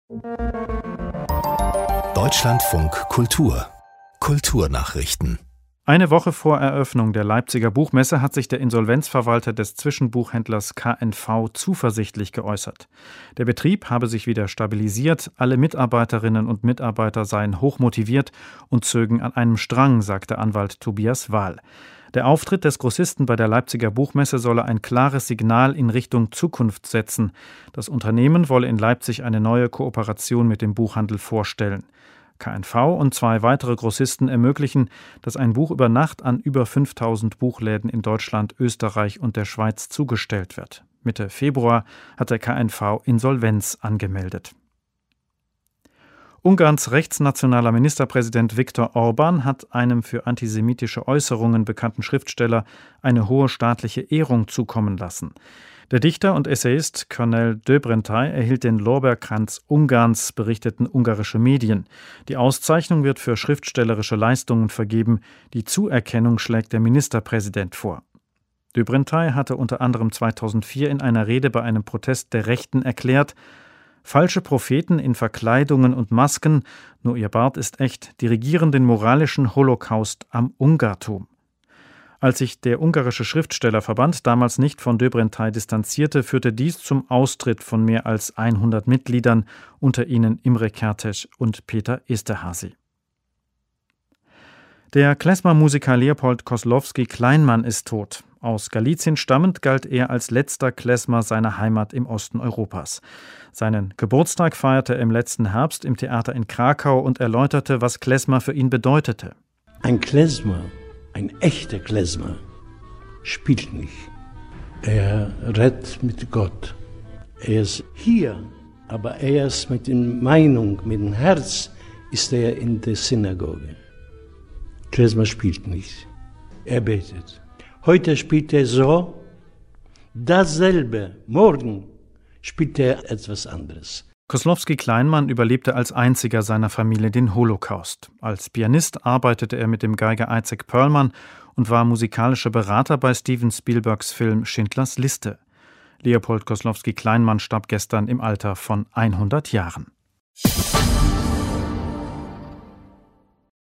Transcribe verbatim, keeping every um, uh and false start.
Deutschlandfunk Kultur Kulturnachrichten. Eine Woche vor Eröffnung der Leipziger Buchmesse hat sich der Insolvenzverwalter des Zwischenbuchhändlers K N V zuversichtlich geäußert. Der Betrieb habe sich wieder stabilisiert, alle Mitarbeiterinnen und Mitarbeiter seien hochmotiviert und zögen an einem Strang, sagte Anwalt Tobias Wahl. Der Auftritt des Grossisten bei der Leipziger Buchmesse solle ein klares Signal in Richtung Zukunft setzen. Das Unternehmen wolle in Leipzig eine neue Kooperation mit dem Buchhandel vorstellen. K N V und zwei weitere Grossisten ermöglichen, dass ein Buch über Nacht an über fünftausend Buchläden in Deutschland, Österreich und der Schweiz zugestellt wird. Mitte Februar hat der K N V Insolvenz angemeldet. Ungarns rechtsnationaler Ministerpräsident Viktor Orbán hat einem für antisemitische Äußerungen bekannten Schriftsteller eine hohe staatliche Ehrung zukommen lassen. Der Dichter und Essayist Kornél Döbrentai erhielt den Lorbeerkranz Ungarns, berichteten ungarische Medien. Die Auszeichnung wird für schriftstellerische Leistungen vergeben. Die Zuerkennung schlägt der Ministerpräsident vor. Döbrentai hatte unter anderem zweitausendvier in einer Rede bei einem Protest der Rechten erklärt: Falsche Propheten in Verkleidungen und Masken, nur ihr Bart ist echt, dirigieren den moralischen Holocaust am Ungartum. Als sich der ungarische Schriftstellerverband damals nicht von Döbrentai distanzierte, führte dies zum Austritt von mehr als hundert Mitgliedern, unter ihnen Imre Kertész und Peter Esterházy. Der Klezmer-Musiker Leopold Koslowski-Kleinmann ist tot. Aus Galizien stammend galt er als letzter Klezmer seiner Heimat im Osten Europas. Seinen Geburtstag feierte er im letzten Herbst im Theater in Krakau und erläuterte, was Klezmer für ihn bedeutete. Ein Klezmer, ein echter Klezmer, spielt nicht. Er redet mit Gott. Er ist hier, aber er ist mit der Meinung, mit dem Herz, ist er in der Synagoge. Klezmer spielt nicht. Er betet. Heute spielt er so, dasselbe, morgen spielt er etwas anderes. Koslowski-Kleinmann überlebte als einziger seiner Familie den Holocaust. Als Pianist arbeitete er mit dem Geiger Isaac Perlman und war musikalischer Berater bei Steven Spielbergs Film Schindlers Liste. Leopold Koslowski-Kleinmann starb gestern im Alter von hundert Jahren.